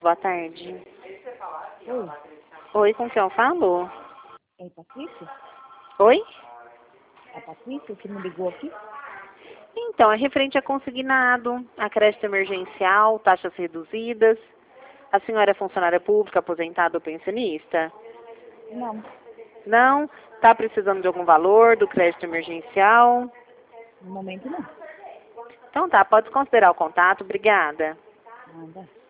Boa tarde. Oi, Oi, com quem eu falo? é Patrícia? Oi? A Patrícia que me ligou aqui? Então, é referente a consignado, a crédito emergencial, taxas reduzidas. A senhora é funcionária pública, aposentada ou pensionista? Não, Não? Está precisando de algum valor do crédito emergencial? no momento não. Então tá, pode considerar o contato. Obrigada. Nada.